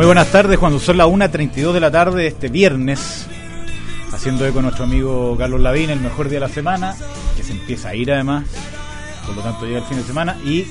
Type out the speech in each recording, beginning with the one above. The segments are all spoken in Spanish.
Muy buenas tardes, cuando son las 1:32 de la tarde este viernes, haciendo eco nuestro amigo Carlos Lavín, el mejor día de la semana, que se empieza a ir además, por lo tanto llega el fin de semana, y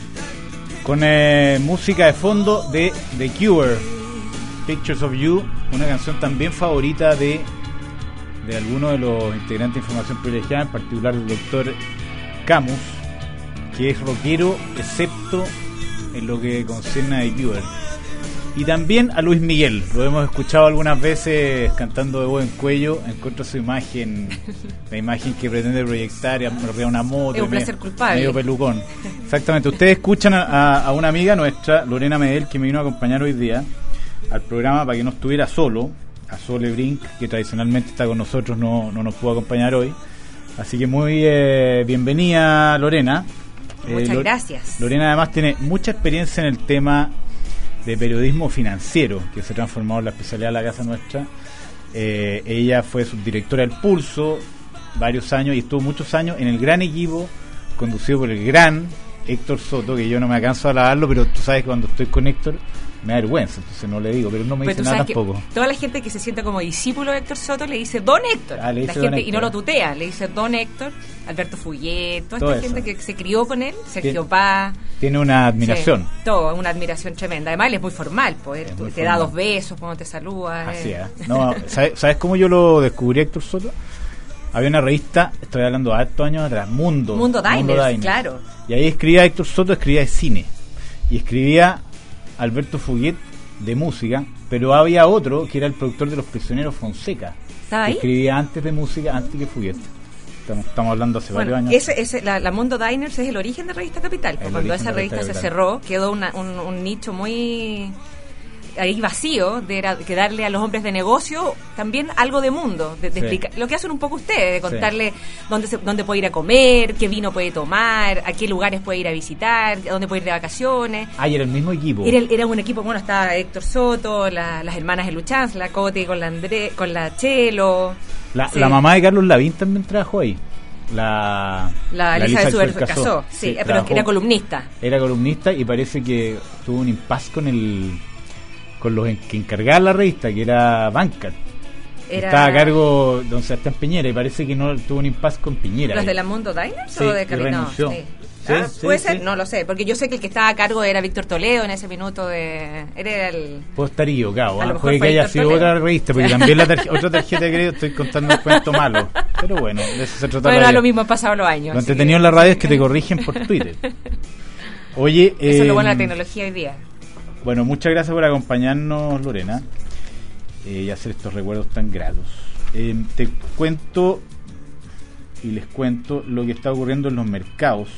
con música de fondo de The Cure, Pictures of You, una canción también favorita de algunos de los integrantes de Información Privilegiada, en particular del doctor Camus, que es rockero, excepto en lo que concierne a The Cure. Y también a Luis Miguel, lo hemos escuchado algunas veces cantando de voz en cuello, encuentro su imagen, la imagen que pretende proyectar, arriba una moto, es un placer culpable, medio pelucón. Exactamente, ustedes escuchan a una amiga nuestra, Lorena Medel, que me vino a acompañar hoy día al programa para que no estuviera solo, a Sole Brink, que tradicionalmente está con nosotros, no nos pudo acompañar hoy. Así que muy bienvenida, Lorena. Muchas gracias. Lorena además tiene mucha experiencia en el tema de periodismo financiero, que se ha transformado en la especialidad de la casa nuestra. Ella fue subdirectora del Pulso varios años y estuvo muchos años en el gran equipo conducido por el gran Héctor Soto, que yo no me alcanzo a alabarlo, pero tú sabes que cuando estoy con Héctor me da vergüenza, entonces no le digo, pero no me dice nada tampoco. Toda la gente que se siente como discípulo de Héctor Soto le dice Don Héctor, le dice la gente, Héctor. Y no lo tutea, le dice Don Héctor, Alberto Fuyet, toda esta gente que se crió con él, Sergio Paz. Tiene una admiración. Sí, todo, una admiración tremenda. Además él es muy formal, pues muy te da 2 besos cuando te saluda. Así es. No, ¿sabes cómo yo lo descubrí, Héctor Soto? Había una revista, estoy hablando de hartos años atrás, Mundo Diners, claro. Y ahí escribía Héctor Soto, escribía de cine. Y escribía Alberto Fuyet de música, pero había otro que era el productor de Los Prisioneros, Fonseca. ¿Estaba ahí? Escribía antes de música, antes que Fuyet. Estamos hablando hace varios años. La Mundo Diners es el origen de Revista Capital. Cuando esa revista se cerró, quedó un nicho muy ahí vacío, que darle a los hombres de negocio también algo de mundo, de explicar lo que hacen un poco ustedes, de contarle dónde puede ir a comer, qué vino puede tomar, a qué lugares puede ir a visitar, a dónde puede ir de vacaciones. Y era el mismo equipo. Era un equipo, bueno, estaba Héctor Soto, las hermanas de Luchanz, la Cote con la Chelo. La mamá de Carlos Lavín también trabajó ahí. La Elisa de Suber casó, sí, pero era columnista. Era columnista y parece que tuvo un impasse con los que encargaban la revista, que era Bancat. Estaba a cargo don Sebastián Piñera y parece que no tuvo un impasse con Piñera. ¿Los de la Mundo Diners sí, o de renunció. ¿Puede ser? No lo sé, porque yo sé que el que estaba a cargo era Víctor Toledo en ese minuto era el... Puedo estar equivocado, puede que fue haya sido Toledo. Otra revista, porque también otra tarjeta de crédito estoy contando un cuento malo, pero bueno, de eso se trata. Bueno, lo mismo han pasado los años. Lo entretenido en la radio es que te corrigen por Twitter. Oye, eso es lo bueno de la tecnología hoy día. Bueno, muchas gracias por acompañarnos, Lorena, y hacer estos recuerdos tan gratos. Te cuento y les cuento lo que está ocurriendo en los mercados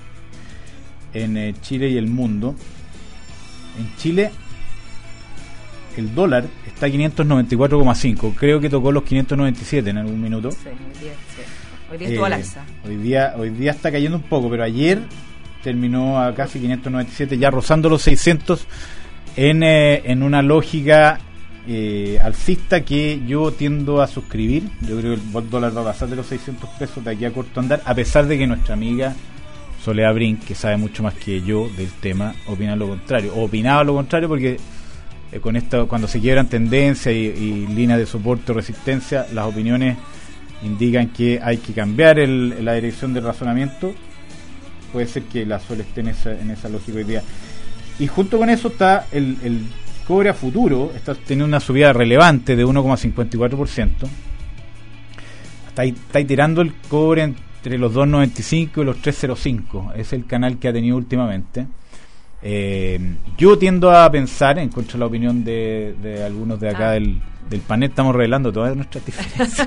en Chile y el mundo. En Chile el dólar está a 594,5, creo que tocó los 597 en algún minuto. Sí, hoy día estuvo al alza. Hoy día está cayendo un poco, pero ayer terminó a casi 597, ya rozando los 600 en una lógica alcista que yo tiendo a suscribir. Yo creo que el dólar va a pasar de los 600 pesos de aquí a corto andar, a pesar de que nuestra amiga Soledad Brink, que sabe mucho más que yo del tema, opinaba lo contrario, porque con esto, cuando se quiebran tendencias y líneas de soporte o resistencia, las opiniones indican que hay que cambiar la dirección del razonamiento. Puede ser que la Sol esté en esa lógica hoy día. Y junto con eso está el cobre a futuro, está teniendo una subida relevante de 1,54%. Está ahí tirando el cobre entre los 2,95 y los 3,05. Es el canal que ha tenido últimamente. Yo tiendo a pensar, en contra de la opinión de algunos de acá del panel, estamos revelando todas nuestras diferencias.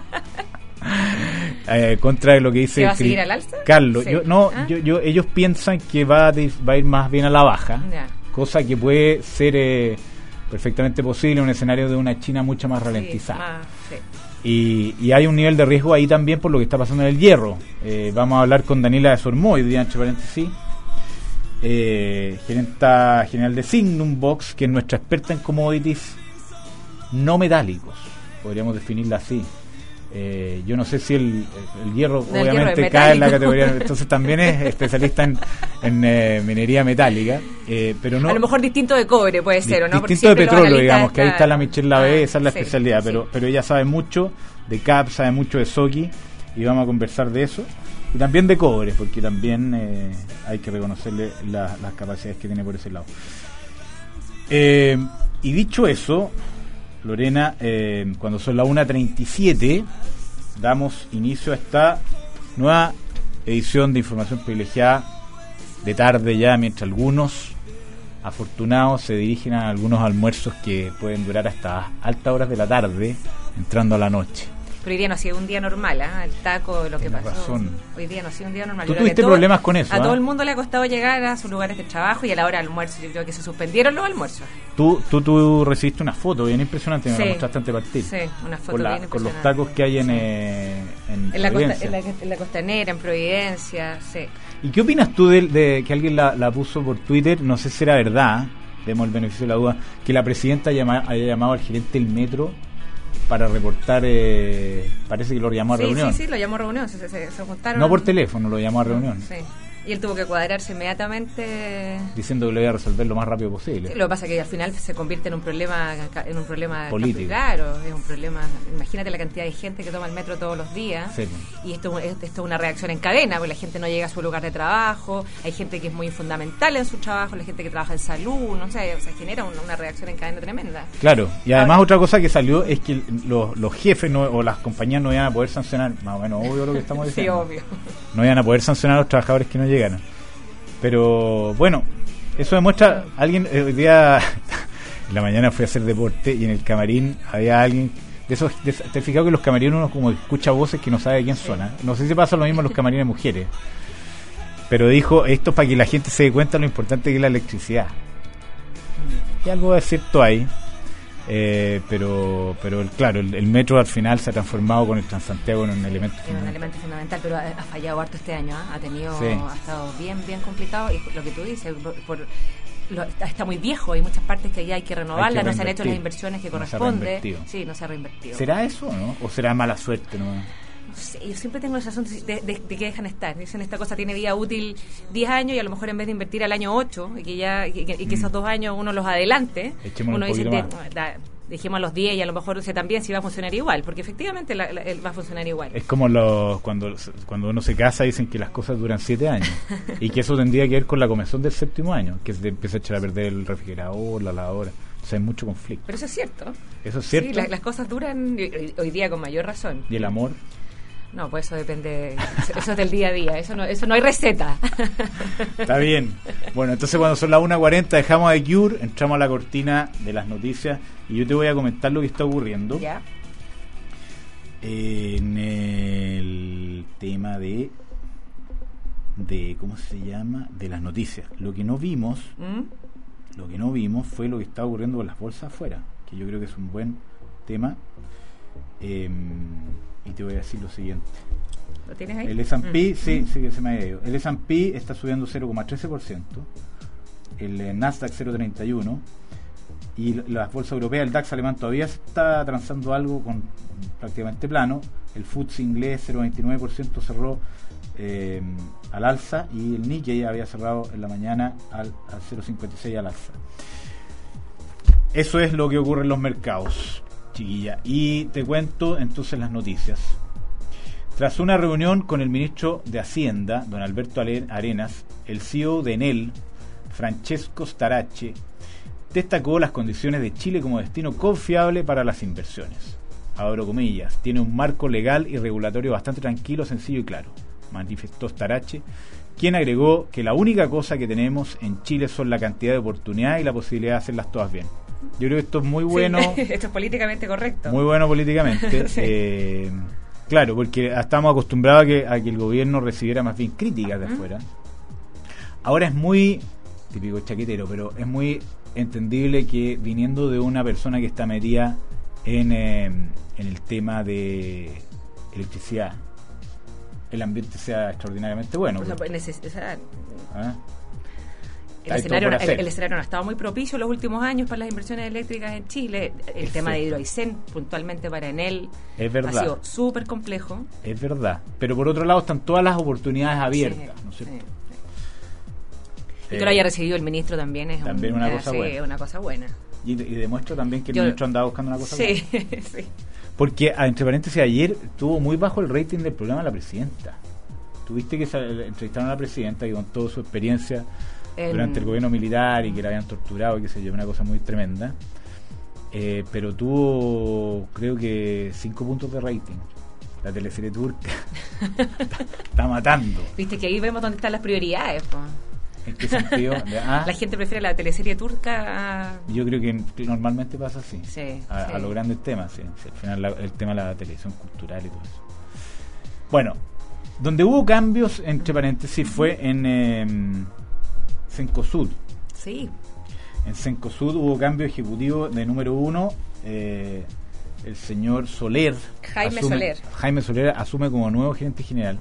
Contra lo que dice ¿va a seguir al alza? Carlos, sí. Ellos piensan que va a ir más bien a la baja, cosa que puede ser perfectamente posible en un escenario de una China mucho más ralentizada. Y hay un nivel de riesgo ahí también por lo que está pasando en el hierro. Vamos a hablar con Daniela de Sormoy, hoy día, entre paréntesis, gerenta general de Signum Box, que es nuestra experta en commodities no metálicos, podríamos definirla así. Yo no sé si el hierro obviamente cae en la categoría, entonces también es especialista en minería metálica, pero no, a lo mejor distinto de cobre puede ser, ¿o no? Distinto de petróleo, digamos, que ahí está la Michelle Lavé, esa es la sí, especialidad, sí. pero ella sabe mucho de CAP, sabe mucho de Soki, y vamos a conversar de eso, y también de cobre, porque también hay que reconocerle las capacidades que tiene por ese lado. Y dicho eso, Lorena, cuando son las 1:37 damos inicio a esta nueva edición de Información Privilegiada de tarde ya, mientras algunos afortunados se dirigen a algunos almuerzos que pueden durar hasta altas horas de la tarde, entrando a la noche. Pero hoy día no ha sido un día normal, el taco, lo que Tienes pasó. razón. Hoy día no ha sido un día normal. ¿Tú tuviste problemas con eso? A todo el mundo le ha costado llegar a sus lugares de trabajo y a la hora del almuerzo. Yo creo que se suspendieron los almuerzos. Tú recibiste una foto bien impresionante, me la mostraste antes de partir. Sí, una foto con bien impresionante. Con los tacos que hay en la Costanera, en Providencia, sí. ¿Y qué opinas tú de que alguien la puso por Twitter? No sé si era verdad, demos el beneficio de la duda, que la presidenta haya llamado al gerente del metro para reportar, parece que lo llamó a reunión. Sí, lo llamó a reunión, se juntaron. No por teléfono, lo llamó a reunión. Sí. Y él tuvo que cuadrarse inmediatamente, diciendo que lo iba a resolver lo más rápido posible. Sí, lo que pasa es que al final se convierte en un problema político. Claro, es un problema. Imagínate la cantidad de gente que toma el metro todos los días. Sí. Y esto es una reacción en cadena, porque la gente no llega a su lugar de trabajo, hay gente que es muy fundamental en su trabajo, la gente que trabaja en salud, no sé, o sea, genera una reacción en cadena tremenda. Claro, y además otra cosa que salió es que los jefes o las compañías no iban a poder sancionar, más o menos obvio lo que estamos diciendo. Sí, obvio. No iban a poder sancionar a los trabajadores que no llegaron. Pero bueno, eso demuestra alguien. Hoy día en la mañana fui a hacer deporte y en el camarín había alguien de esos. ¿Te has fijado que los camarines uno como escucha voces que no sabe de quién son? No sé si pasa lo mismo en los camarines mujeres, pero dijo esto para que la gente se dé cuenta de lo importante que es la electricidad. Y algo de cierto hay. Pero claro, el metro al final se ha transformado con el Transantiago en un elemento fundamental, pero ha fallado harto este año, ha estado bien complicado, y lo que tú dices, está muy viejo, hay muchas partes que ya hay que renovarla, no se han hecho las inversiones que corresponde. No se ha reinvertido. ¿Será eso, no? ¿O será mala suerte, no? Sí, yo siempre tengo la sensación de que dejan estar. Dicen, esta cosa tiene vida útil 10 años y a lo mejor en vez de invertir al año 8 y que esos 2 años uno los adelante, uno dice, dejemos a los 10 y a lo mejor sé también si va a funcionar igual, porque efectivamente va a funcionar igual. Es como cuando uno se casa dicen que las cosas duran 7 años y que eso tendría que ver con la comezón del 7º año, que se empieza a echar a perder el refrigerador, la lavadora. O sea, hay mucho conflicto. Pero eso es cierto. Eso es cierto. Sí, las cosas duran hoy día con mayor razón. ¿Y el amor? No, pues eso depende, eso es del día a día, eso no hay receta. Está bien. Bueno, entonces cuando son las 1:40 dejamos de Cure, entramos a la cortina de las noticias y yo te voy a comentar lo que está ocurriendo. ¿Ya? En el tema de ¿cómo se llama? De las noticias. Lo que no vimos fue lo que está ocurriendo con las bolsas afuera, que yo creo que es un buen tema. Y te voy a decir lo siguiente. ¿Lo tienes ahí? El S&P, sí que se me ha ido. El S&P está subiendo 0,13%, el Nasdaq 0,31%, y las bolsas europeas, el DAX alemán todavía está transando algo con prácticamente plano. El FTSE inglés 0,29% cerró al alza, y el Nikkei había cerrado en la mañana al 0,56% al alza. Eso es lo que ocurre en los mercados, chiquilla. Y te cuento entonces las noticias. Tras una reunión con el ministro de Hacienda, don Alberto Arenas, el CEO de Enel, Francesco Starace, destacó las condiciones de Chile como destino confiable para las inversiones. Abro comillas, tiene un marco legal y regulatorio bastante tranquilo, sencillo y claro, manifestó Starace, quien agregó que la única cosa que tenemos en Chile son la cantidad de oportunidades y la posibilidad de hacerlas todas bien. Yo creo que esto es muy bueno. Sí, esto es políticamente correcto. Muy bueno políticamente. Sí. Claro, porque estamos acostumbrados a que el gobierno recibiera más bien críticas de afuera. Ahora es muy, típico chaquetero, pero es muy entendible que viniendo de una persona que está metida en el tema de electricidad, el ambiente sea extraordinariamente bueno. El escenario no ha estado muy propicio en los últimos años para las inversiones eléctricas en Chile. El tema de Hidroaicén, puntualmente para Enel, ha sido súper complejo. Es verdad. Pero por otro lado están todas las oportunidades abiertas, ¿no es cierto? Y que lo haya recibido el ministro también es una cosa buena. Una cosa buena. Y demuestra también que el ministro andaba buscando una cosa buena. Sí. Porque, entre paréntesis, ayer tuvo muy bajo el rating del programa la presidenta. Tuviste que entrevistaron a la presidenta y con toda su experiencia durante el gobierno militar y que la habían torturado y que se llevó una cosa muy tremenda, pero tuvo creo que 5 puntos de rating. La teleserie turca está matando. Viste que ahí vemos dónde están las prioridades, po. ¿En qué sentido? La gente prefiere la teleserie turca Yo creo que normalmente pasa así, a los grandes temas, sí. Al final el tema de la televisión cultural y todo eso. Bueno, donde hubo cambios, entre paréntesis, fue en Cencosud. Sí. En Cencosud hubo cambio ejecutivo de número 1. El señor Soler. Jaime Soler asume como nuevo gerente general.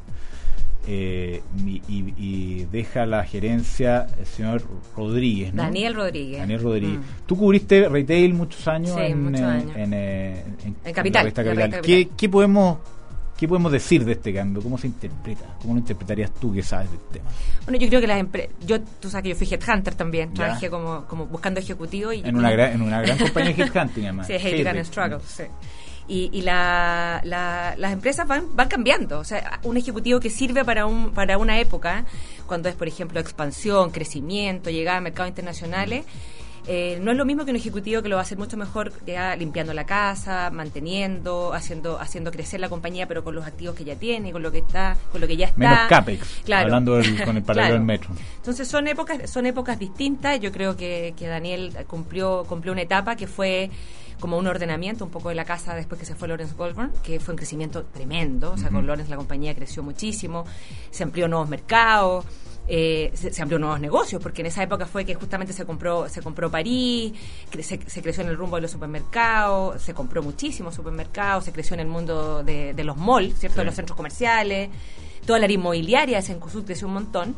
Y deja la gerencia el señor Rodríguez, ¿no? Daniel Rodríguez. Tú cubriste retail muchos años, muchos años. En Capital. ¿Qué podemos decir de este cambio? ¿Cómo se interpreta? ¿Cómo lo interpretarías tú que sabes del tema? Bueno, yo creo que tú sabes que yo fui headhunter también, trabajé como buscando ejecutivo en una gran compañía de headhunting, además. Sí, Hate Struggle, sí. Y las empresas van cambiando. O sea, un ejecutivo que sirve para una época, cuando es, por ejemplo, expansión, crecimiento, llegada a mercados internacionales, no es lo mismo que un ejecutivo que lo va a hacer mucho mejor ya limpiando la casa, manteniendo, haciendo crecer la compañía, pero con los activos que ya tiene, con lo que ya está. Menos CAPEX, claro. Hablando con el paralelo del metro. Entonces son épocas distintas. Yo creo que Daniel cumplió una etapa que fue como un ordenamiento un poco de la casa después que se fue Lawrence Goldburn, que fue un crecimiento tremendo. O sea, con Lawrence la compañía creció muchísimo, se amplió nuevos mercados, se amplió nuevos negocios, porque en esa época fue que justamente se compró París, se creció en el rumbo de los supermercados, se compró muchísimos supermercados, se creció en el mundo de los malls, ¿cierto? De los centros comerciales, toda la área inmobiliaria de Cencosud creció un montón.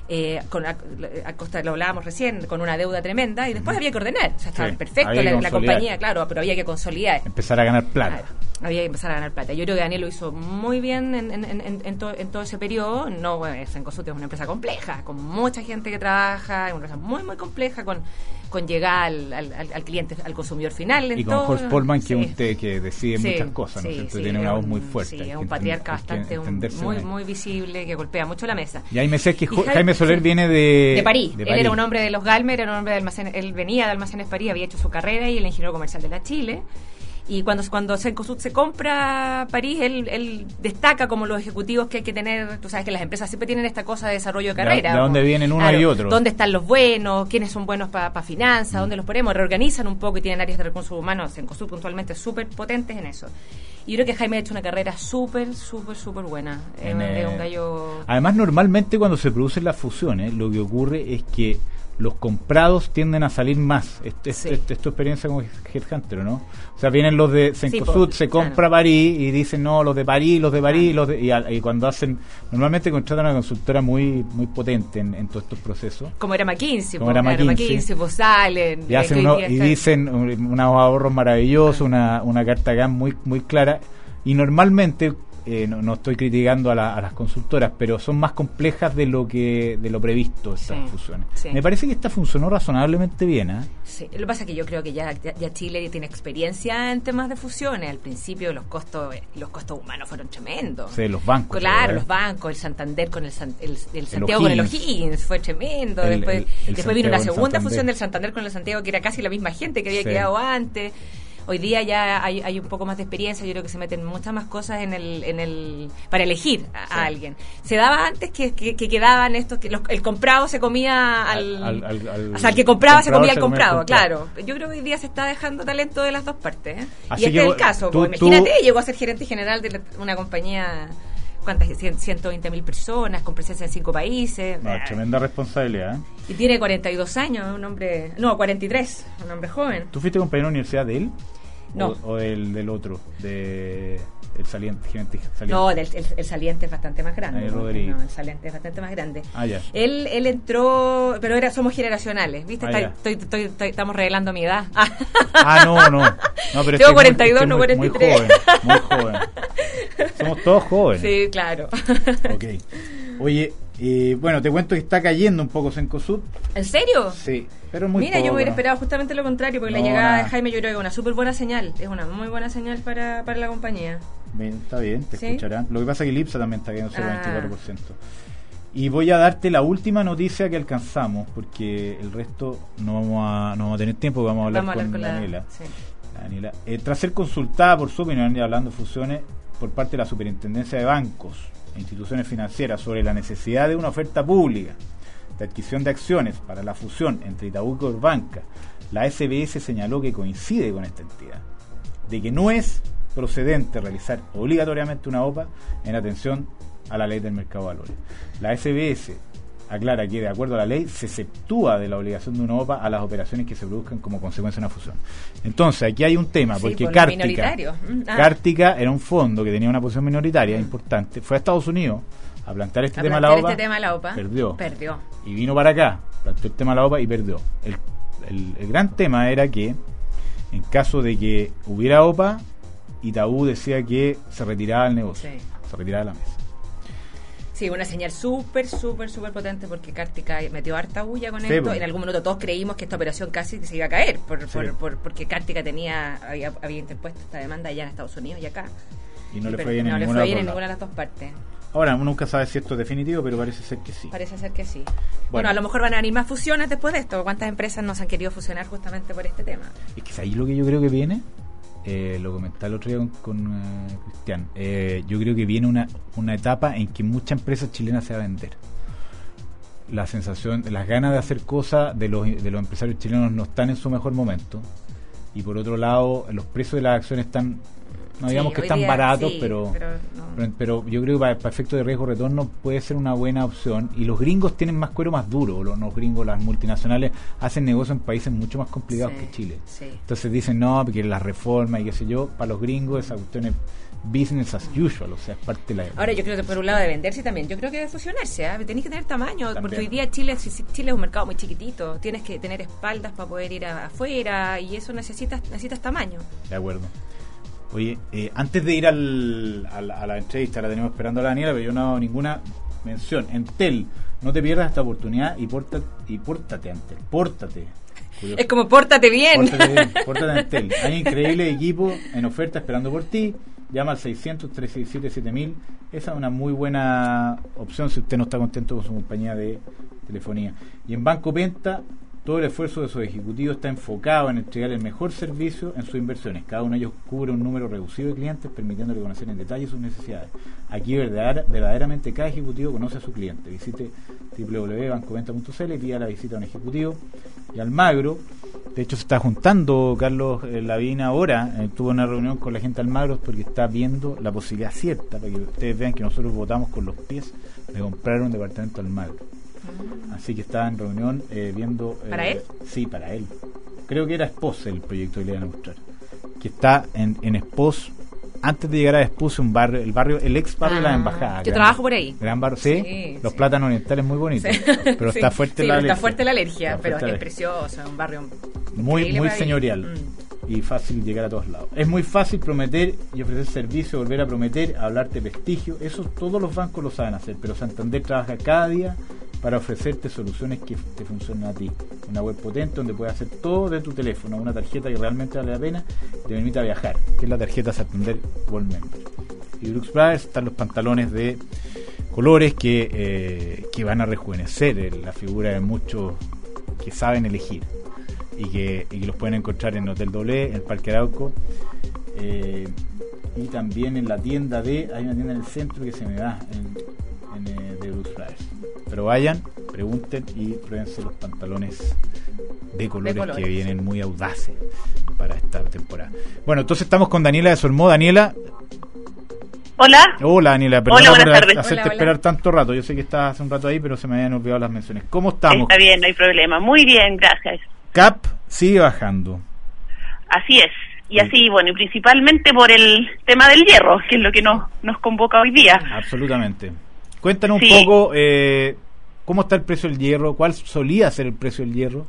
A costa, lo hablábamos recién, con una deuda tremenda, y después había que ordenar. O sea, estaba perfecto la compañía, claro, pero había que consolidar. Empezar a ganar plata. Claro, había que empezar a ganar plata. Yo creo que Daniel lo hizo muy bien en todo ese periodo. No, bueno, Cencosud es una empresa compleja, con mucha gente que trabaja, es una empresa muy, muy compleja, con llegar al cliente, al consumidor final. Y con Horst Polman, que decide muchas cosas, ¿no? Tiene una voz muy fuerte. Sí, es un patriarca bastante muy visible, que golpea mucho la mesa. Y ahí me sé que Jaime Soler viene de París. Él era un hombre de los Galmer, era un hombre de almacenes, él venía de Almacenes París, había hecho su carrera y el ingeniero comercial de la Chile. Y cuando Cencosud se compra París, él destaca como los ejecutivos que hay que tener. Tú sabes que las empresas siempre tienen esta cosa de desarrollo de carrera. ¿De dónde vienen uno y otro? ¿Dónde están los buenos? ¿Quiénes son buenos para finanzas? ¿Dónde los ponemos? Reorganizan un poco y tienen áreas de recursos humanos. Cencosud puntualmente súper potentes en eso. Y yo creo que Jaime ha hecho una carrera súper buena. Es un gallo. Además, normalmente cuando se producen las fusiones, lo que ocurre es que los comprados tienden a salir más. Es tu experiencia como headhunter, ¿no? O sea, vienen los de Cencosud, se compra París y dicen, no, los de París, y cuando hacen, normalmente contratan a una consultora muy potente en todos estos procesos. Como era McKinsey, pues salen. Y hacen dicen unos ahorros maravillosos, una carta GAN muy clara, y normalmente no estoy criticando a las consultoras, pero son más complejas de lo previsto estas fusiones. Sí. Me parece que esta funcionó razonablemente bien, ¿eh? Sí, lo que pasa es que yo creo que ya Chile tiene experiencia en temas de fusiones. Al principio los costos humanos fueron tremendos. Sí, los bancos. Claro, los bancos, el Santander con el Santiago con el O'Higgins, fue tremendo. Después vino una segunda fusión del Santander con el Santiago, que era casi la misma gente que había quedado antes. Hoy día ya hay un poco más de experiencia. Yo creo que se meten muchas más cosas para elegir a alguien. Se daba antes que quedaban estos, que el comprado se comía o sea, el que compraba se comía al comprado, claro. Yo creo que hoy día se está dejando talento de las dos partes, ¿eh? Y este es el caso. Imagínate, llegó a ser gerente general de una compañía, ¿cuántas? 120.000 personas, con presencia en 5 países. Tremenda responsabilidad, ¿eh? Y tiene 42 años, 43, un hombre joven. ¿Tú fuiste compañero de universidad de él? No. O del otro, de el saliente, gerente saliente. No, el saliente es bastante más grande. No, el saliente es bastante más grande. Ya. Él entró, pero somos generacionales, ¿viste? Estamos revelando mi edad. No, pero tengo 42, no 43. Muy joven. Somos todos jóvenes. Sí, claro. Ok. Oye, bueno, te cuento que está cayendo un poco Cencosud. ¿En serio? Sí, pero muy Mira, poco, yo me hubiera esperado justamente lo contrario, porque la llegada nada. de Jaime yo creo que es una súper buena señal, es una muy buena señal para la compañía. Bien, está bien, te escucharán. Lo que pasa es que el IPSA también está cayendo 0,24%. Y voy a darte la última noticia que alcanzamos, porque el resto no vamos a tener tiempo, vamos a hablar con Daniela. Daniela, tras ser consultada por su opinión y hablando de fusiones por parte de la Superintendencia de Bancos e Instituciones Financieras sobre la necesidad de una oferta pública de adquisición de acciones para la fusión entre Itaú y Corbanca, la SBS señaló que coincide con esta entidad, de que no es procedente realizar obligatoriamente una OPA en atención a la ley del mercado de valores. La SBS aclara que, de acuerdo a la ley, se exceptúa de la obligación de una OPA a las operaciones que se produzcan como consecuencia de una fusión. Entonces, aquí hay un tema, porque Cártica era un fondo que tenía una posición minoritaria importante, fue a Estados Unidos a plantear este tema de la OPA, perdió. Y vino para acá, planteó el tema de la OPA y perdió. El gran tema era que, en caso de que hubiera OPA, Itaú decía que se retiraba del negocio, se retiraba de la mesa. Sí, una señal súper potente, porque Cártica metió harta bulla con esto. En algún momento todos creímos que esta operación casi se iba a caer, porque Cártica había interpuesto esta demanda allá en Estados Unidos y acá. Y no le fue bien en ninguna de las dos partes. Ahora, uno nunca sabe si esto es definitivo, pero parece ser que sí. Bueno, a lo mejor van a venir más fusiones después de esto. ¿Cuántas empresas nos han querido fusionar justamente por este tema? Es que ahí lo que yo creo que viene, lo comentaba el otro día con Cristian, yo creo que viene una etapa en que muchas empresas chilenas se van a vender. La sensación, las ganas de hacer cosas de los empresarios chilenos no están en su mejor momento, y por otro lado los precios de las acciones están, no digamos que están baratos, pero yo creo que para efecto de riesgo-retorno puede ser una buena opción. Y los gringos tienen más cuero más duro. Los gringos, las multinacionales, hacen negocio en países mucho más complicados que Chile. Entonces dicen, no, porque las reformas y qué sé yo. Para los gringos esa cuestión es business as usual, o sea, es parte de la... Ahora yo creo que por un lado de venderse también, yo creo que de fusionarse, tenéis que tener tamaño, también. Porque hoy día Chile es un mercado muy chiquitito, tienes que tener espaldas para poder ir afuera, y eso necesitas tamaño. De acuerdo. Oye, antes de ir a la entrevista, la tenemos esperando a la Daniela, pero yo no he dado ninguna mención. Entel, no te pierdas esta oportunidad y pórtate, Entel, pórtate. Curioso. Es como pórtate bien. Pórtate, Entel. Hay increíble equipo en oferta esperando por ti. Llama al 600-367-7000. Esa es una muy buena opción si usted no está contento con su compañía de telefonía. Y en Banco Penta, todo el esfuerzo de sus ejecutivos está enfocado en entregar el mejor servicio en sus inversiones. Cada uno de ellos cubre un número reducido de clientes, permitiéndole conocer en detalle sus necesidades. Aquí verdaderamente cada ejecutivo conoce a su cliente. Visite www.bancopenta.cl y pida la visita a un ejecutivo. Y Almagro, de hecho se está juntando Carlos Lavín ahora, tuvo una reunión con la gente de Almagro porque está viendo la posibilidad cierta, para que ustedes vean que nosotros votamos con los pies, de comprar un departamento Almagro. Así que estaba en reunión viendo... ¿Para él? Sí, para él. Creo que era Espos el proyecto que le iban a mostrar. Que está en Espos, antes de llegar a Espos, el ex barrio de la Embajada. Yo trabajo por ahí. Gran barrio, sí, los plátanos orientales muy bonitos. Sí. Pero está fuerte la alergia. Está fuerte la alergia, pero es precioso, es un barrio muy señorial. Y fácil llegar a todos lados. Es muy fácil prometer y ofrecer servicio, volver a prometer, hablarte prestigio. Eso todos los bancos lo saben hacer, pero Santander trabaja cada día para ofrecerte soluciones que te funcionen a ti. Una web potente donde puedes hacer todo de tu teléfono, una tarjeta que realmente vale la pena y te permita viajar, que es la tarjeta Santander Gold Member. Y Brooks Brothers están los pantalones de colores que van a rejuvenecer la figura de muchos que saben elegir y que los pueden encontrar en Hotel Doble, en el Parque Arauco, y también en la tienda hay una tienda en el centro que se me va de Brooks Brothers. Pero vayan, pregunten y pruébense los pantalones de colores que vienen muy audaces para esta temporada. Bueno, entonces estamos con Daniela de Sormó. Daniela. Hola, Daniela, perdona por hacerte esperar tanto rato. Yo sé que estabas hace un rato ahí, pero se me habían olvidado las menciones. ¿Cómo estamos? Está bien, no hay problema. Muy bien, gracias. CAP sigue bajando. Así es. Y así, bueno, y principalmente por el tema del hierro, que es lo que nos convoca hoy día. Absolutamente. Cuéntanos un poco cómo está el precio del hierro, cuál solía ser el precio del hierro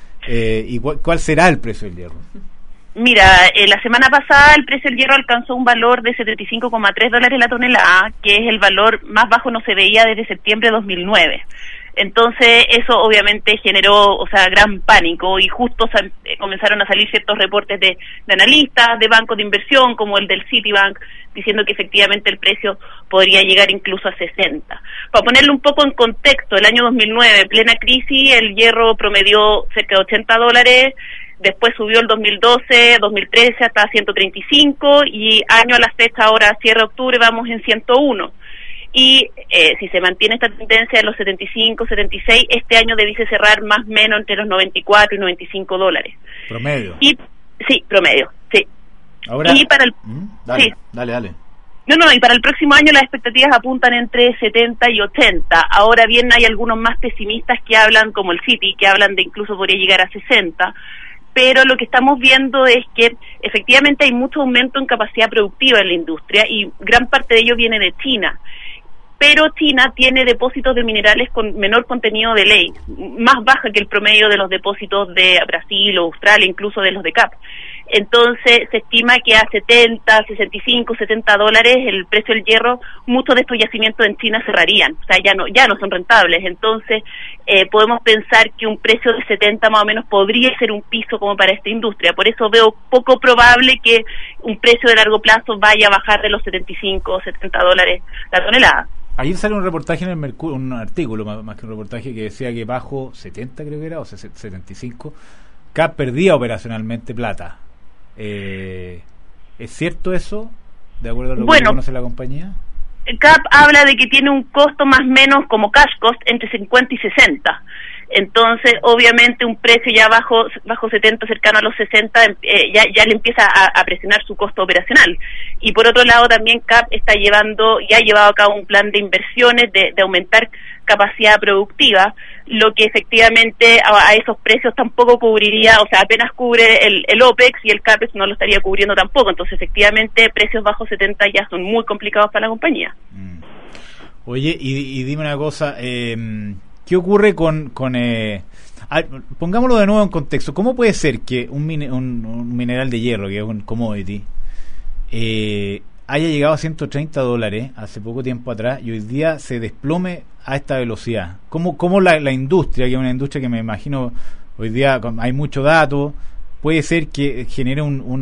y cuál será el precio del hierro. Mira, la semana pasada el precio del hierro alcanzó un valor de $75,3 la tonelada, que es el valor más bajo no se veía desde septiembre de 2009. Entonces eso obviamente generó, gran pánico, y justo comenzaron a salir ciertos reportes de analistas, de bancos de inversión, como el del Citibank, diciendo que efectivamente el precio podría llegar incluso a 60. Para ponerlo un poco en contexto, el año 2009, plena crisis, el hierro promedió cerca de $80, después subió el 2012, 2013 hasta 135, y año a la fecha, ahora cierre de octubre, vamos en 101. Y si se mantiene esta tendencia de los 75, 76, este año debiese cerrar más o menos entre los 94 y $95. Promedio. Sí, promedio, sí. Ahora, y para el dale. Y para el próximo año las expectativas apuntan entre 70 y 80. Ahora bien, hay algunos más pesimistas que hablan, como el Citi, que hablan de incluso podría llegar a 60. Pero lo que estamos viendo es que efectivamente hay mucho aumento en capacidad productiva en la industria, y gran parte de ello viene de China. Pero China tiene depósitos de minerales con menor contenido de ley, más baja que el promedio de los depósitos de Brasil o Australia, incluso de los de CAP. Entonces se estima que a 70, 65, $70 el precio del hierro, muchos de estos yacimientos en China cerrarían, o sea, ya no son rentables. Entonces podemos pensar que un precio de 70 más o menos podría ser un piso como para esta industria. Por eso veo poco probable que un precio de largo plazo vaya a bajar de los 75 o $70 la tonelada. Ayer salió un reportaje en el Mercurio, un artículo más que un reportaje, que decía que bajo 70 creo que era, o 75, CAP perdía operacionalmente plata. ¿Es cierto eso? ¿De acuerdo a lo que conoce la compañía? CAP habla de que tiene un costo más o menos como cash cost entre 50 y 60. Entonces, obviamente, un precio ya bajo 70, cercano a los 60, ya le empieza a presionar su costo operacional. Y por otro lado, también CAP ha llevado a cabo un plan de inversiones de aumentar capacidad productiva, lo que efectivamente a esos precios tampoco cubriría, apenas cubre el OPEX, y el CAPEX no lo estaría cubriendo tampoco. Entonces, efectivamente, precios bajo 70 ya son muy complicados para la compañía. Oye, y dime una cosa, ¿qué ocurre con pongámoslo de nuevo en contexto? ¿Cómo puede ser que un mineral de hierro, que es un commodity, haya llegado a $130 hace poco tiempo atrás y hoy día se desplome a esta velocidad? ¿Cómo la industria, que es una industria que me imagino hoy día hay mucho dato, puede ser que genere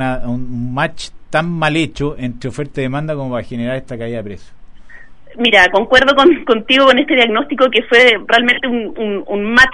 un match tan mal hecho entre oferta y demanda como para generar esta caída de precios? Mira, concuerdo contigo con este diagnóstico, que fue realmente un match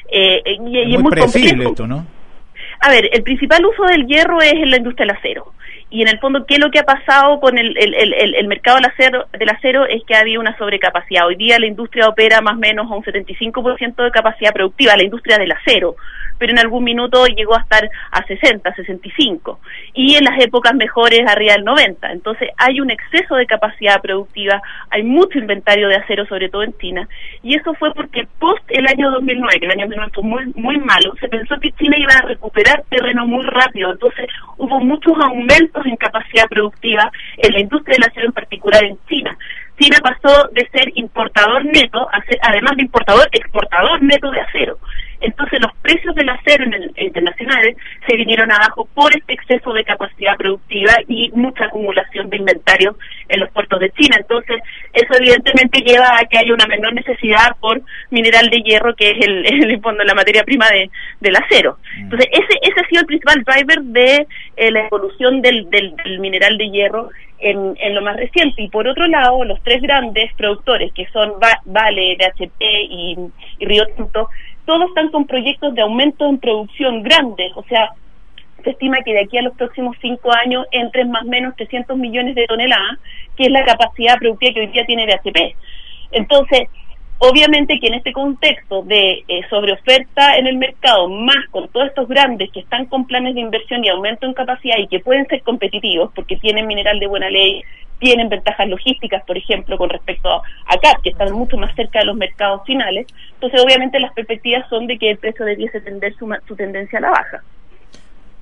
y es muy predecible esto, ¿no? A ver, el principal uso del hierro es en la industria del acero. Y en el fondo, ¿qué es lo que ha pasado con el mercado del acero? Es que ha habido una sobrecapacidad. Hoy día la industria opera más o menos a un 75% de capacidad productiva, la industria del acero, pero en algún minuto llegó a estar a 60, 65, y en las épocas mejores arriba del 90. Entonces hay un exceso de capacidad productiva, hay mucho inventario de acero, sobre todo en China, y eso fue porque post el año 2009, que el año 2009 fue muy, muy malo, se pensó que China iba a recuperar terreno muy rápido. Entonces hubo muchos aumentos en capacidad productiva en la industria del acero, en particular en China. China pasó de ser importador neto a ser, además de importador, exportador neto de acero. Entonces los precios del acero internacionales se vinieron abajo por este exceso de capacidad productiva y mucha acumulación de inventario en los puertos de China. Entonces eso evidentemente lleva a que haya una menor necesidad por mineral de hierro, que es la materia prima del acero. Entonces ese ha sido el principal driver de la evolución del mineral de hierro en lo más reciente. Y por otro lado, los tres grandes productores, que son Vale, BHP y Río Tinto, todos están con proyectos de aumento en producción grandes. O sea, se estima que de aquí a los próximos 5 años entren más o menos 300 millones de toneladas, que es la capacidad productiva que hoy día tiene BHP. Entonces, obviamente que en este contexto de sobreoferta en el mercado, más con todos estos grandes que están con planes de inversión y aumento en capacidad y que pueden ser competitivos porque tienen mineral de buena ley, tienen ventajas logísticas, por ejemplo, con respecto a CAP, que están mucho más cerca de los mercados finales. Entonces, obviamente, las perspectivas son de que el precio debiese tender su tendencia a la baja.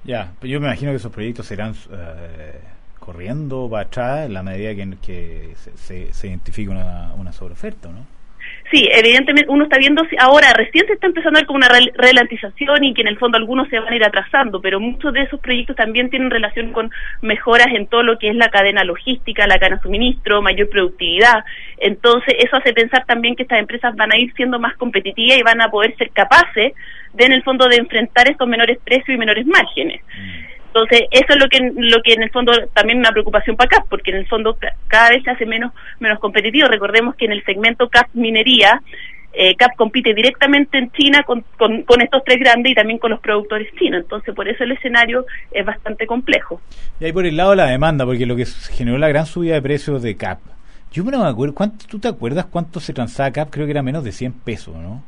Ya, yo me imagino que esos proyectos serán corriendo para atrás en la medida que se identifique una sobreoferta, ¿no? Sí, evidentemente uno está viendo, ahora recién se está empezando a ver como una ralentización y que en el fondo algunos se van a ir atrasando, pero muchos de esos proyectos también tienen relación con mejoras en todo lo que es la cadena logística, la cadena de suministro, mayor productividad. Entonces eso hace pensar también que estas empresas van a ir siendo más competitivas y van a poder ser capaces de, en el fondo, de enfrentar estos menores precios y menores márgenes. Entonces, eso es lo que en el fondo también es una preocupación para CAP, porque en el fondo cada vez se hace menos competitivo. Recordemos que en el segmento CAP minería, CAP compite directamente en China con estos tres grandes y también con los productores chinos. Entonces, por eso el escenario es bastante complejo. Y ahí por el lado de la demanda, porque lo que generó la gran subida de precios de CAP, yo no me acuerdo, ¿tú te acuerdas cuánto se transaba CAP? Creo que era menos de 100 pesos, ¿no?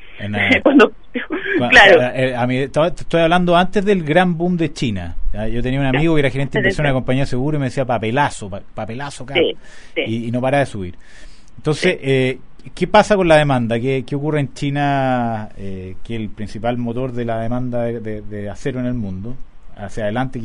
Claro. A mí, estoy hablando antes del gran boom de China. ¿Ya? Yo tenía un amigo que era gerente de inversión de una compañía de seguro y me decía papelazo CAP, y no para de subir. Entonces, ¿qué pasa con la demanda? ¿Qué ocurre en China, que es el principal motor de la demanda de acero en el mundo, hacia adelante,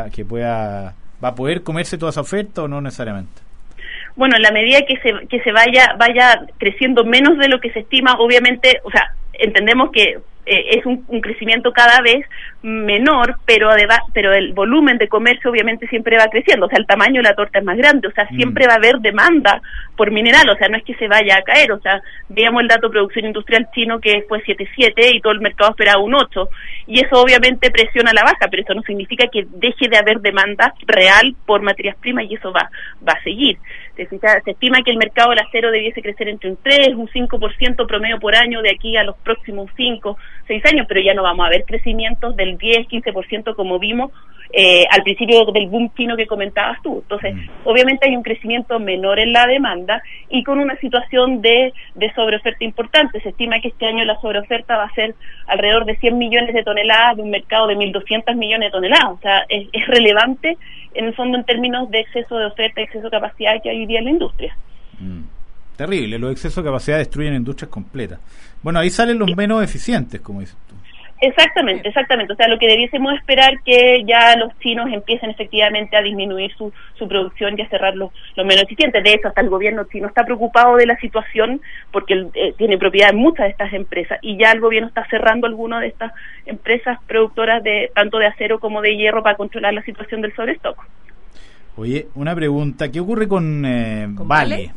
va a poder comerse toda esa oferta o no necesariamente? Bueno, en la medida que se vaya creciendo menos de lo que se estima, obviamente, o sea, entendemos que es un crecimiento cada vez menor, pero el volumen de comercio obviamente siempre va creciendo, o sea, el tamaño de la torta es más grande, o sea, siempre va a haber demanda por mineral, o sea, no es que se vaya a caer, o sea, veamos el dato de producción industrial chino que fue 7.7 y todo el mercado esperaba un 8, y eso obviamente presiona la baja, pero eso no significa que deje de haber demanda real por materias primas y eso va a seguir. Se estima que el mercado del acero debiese crecer entre un 3, un 5% promedio por año de aquí a los próximos 5, 6 años, pero ya no vamos a ver crecimientos del 10, 15% como vimos al principio del boom chino que comentabas tú. Entonces, obviamente hay un crecimiento menor en la demanda y con una situación de sobreoferta importante. Se estima que este año la sobreoferta va a ser alrededor de 100 millones de toneladas de un mercado de 1.200 millones de toneladas. O sea, es relevante en el fondo en términos de exceso de oferta, exceso de capacidad que hay hoy día en la industria. Terrible, los excesos de capacidad destruyen industrias completas. Bueno, ahí salen los menos eficientes, como dices tú. Exactamente. O sea, lo que debiésemos esperar que ya los chinos empiecen efectivamente a disminuir su producción y a cerrar los menos eficientes. De hecho, hasta el gobierno chino está preocupado de la situación porque tiene propiedad en muchas de estas empresas y ya el gobierno está cerrando algunas de estas empresas productoras tanto de acero como de hierro para controlar la situación del sobrestock. Oye, una pregunta, ¿qué ocurre con Vale?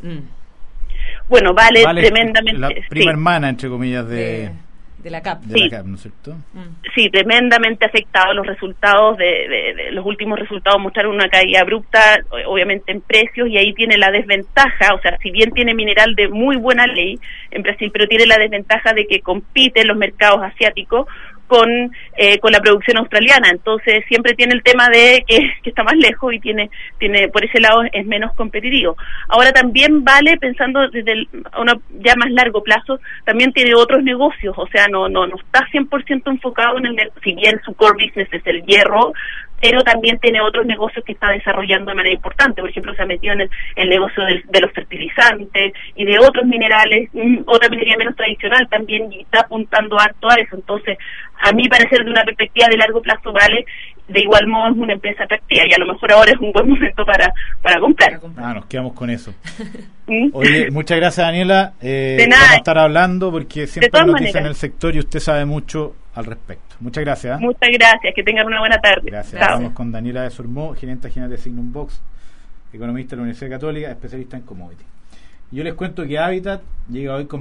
Bueno, Vale tremendamente... La prima hermana, entre comillas, de la CAP. La CAP, ¿no es cierto? Sí, tremendamente afectado. Los resultados de los últimos resultados mostraron una caída abrupta, obviamente en precios, y ahí tiene la desventaja, o sea, si bien tiene mineral de muy buena ley en Brasil, pero tiene la desventaja de que compite en los mercados asiáticos con la producción australiana, entonces siempre tiene el tema de que está más lejos y tiene por ese lado es menos competitivo. Ahora también Vale, pensando desde una ya más largo plazo, también tiene otros negocios, o sea, no está 100% enfocado si bien su core business es el hierro, pero también tiene otros negocios que está desarrollando de manera importante. Por ejemplo, se ha metido en el negocio de los fertilizantes y de otros minerales, otra minería menos tradicional también, y está apuntando harto a eso. Entonces, a mí parecer de una perspectiva de largo plazo, Vale, de igual modo es una empresa atractiva y a lo mejor ahora es un buen momento para comprar. Nos quedamos con eso. Oye, muchas gracias, Daniela. De nada. Vamos a estar hablando porque siempre hay noticias en el sector y usted sabe mucho al respecto. Muchas gracias. Muchas gracias, que tengan una buena tarde. Gracias. Estamos con Daniela de Sormó, gerente general de Signum Box, economista de la Universidad Católica, especialista en commodity. Yo les cuento que Habitat llega hoy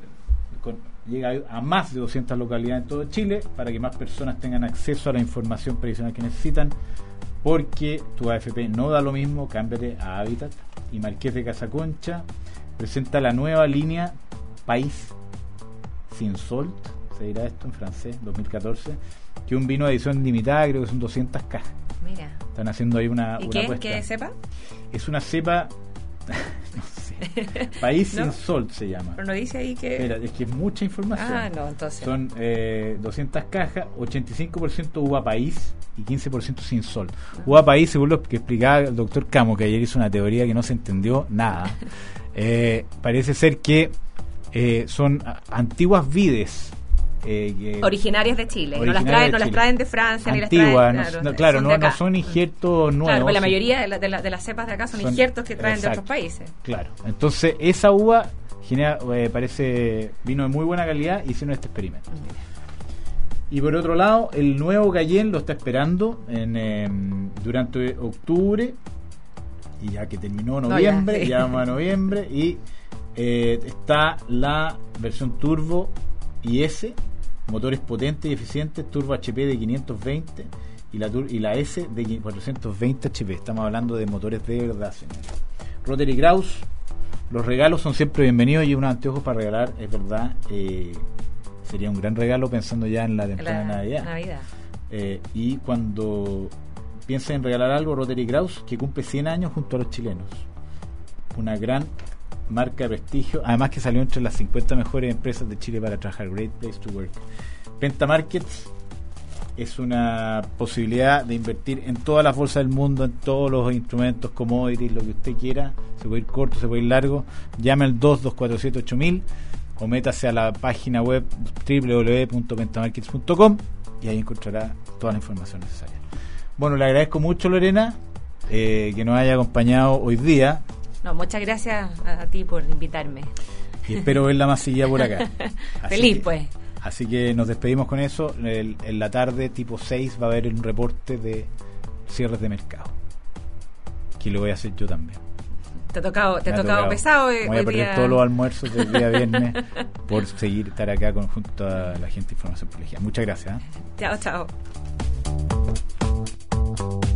llega a más de 200 localidades en todo Chile para que más personas tengan acceso a la información previsional que necesitan, porque tu AFP no da lo mismo. Cámbiate a Habitat. Y Marqués de Casaconcha presenta la nueva línea País Sin Salt, se dirá esto en francés, 2014, que es un vino de edición limitada, creo que son 200 cajas. Mira. Están haciendo ahí una apuesta. ¿Qué cepa? Es una cepa, no sé, País Sin Salt se llama. Pero no dice ahí que... Espera, es que es mucha información. No, entonces... Son 200 cajas, 85% uva país y 15% sin sol. Uva país, según lo que explicaba el doctor Camo, que ayer hizo una teoría que no se entendió nada, parece ser que son antiguas vides originarias de Chile, no las traen de Francia, antiguas, ni las traen, claro, no son injertos nuevos. Claro, pues la mayoría de las cepas de acá son injertos que traen de otros países. Claro, entonces esa uva genera, parece vino de muy buena calidad, hicieron este experimento. Y por otro lado, el nuevo Cayenne lo está esperando durante octubre, y ya que terminó noviembre, ya vamos a noviembre, y está la versión Turbo IS, motores potentes y eficientes, Turbo HP de 520 y la S de 420 HP. Estamos hablando de motores de verdad, señores. Rotary Kraus, los regalos son siempre bienvenidos, y unos anteojos para regalar, es verdad, sería un gran regalo pensando ya en la temporada de Navidad. Y cuando piensen en regalar algo, Rotary Kraus, que cumple 100 años junto a los chilenos, una gran marca de prestigio, además que salió entre las 50 mejores empresas de Chile para trabajar. Great Place to Work. Penta Markets es una posibilidad de invertir en todas las bolsas del mundo, en todos los instrumentos, commodities, lo que usted quiera. Se puede ir corto, se puede ir largo. Llame al 2247-8000 o métase a la página web www.pentamarkets.com y ahí encontrará toda la información necesaria. Bueno, le agradezco mucho, Lorena, que nos haya acompañado hoy día. No, muchas gracias a ti por invitarme. Y espero verla más seguida por acá. Feliz, pues. Así que nos despedimos con eso. En la tarde, tipo 6, va a haber un reporte de cierres de mercado, que lo voy a hacer yo también. Te ha tocado pesado. Voy a perder todos los almuerzos del día viernes por estar acá junto a la gente de Información Privilegiada. Muchas gracias. Chao, chao.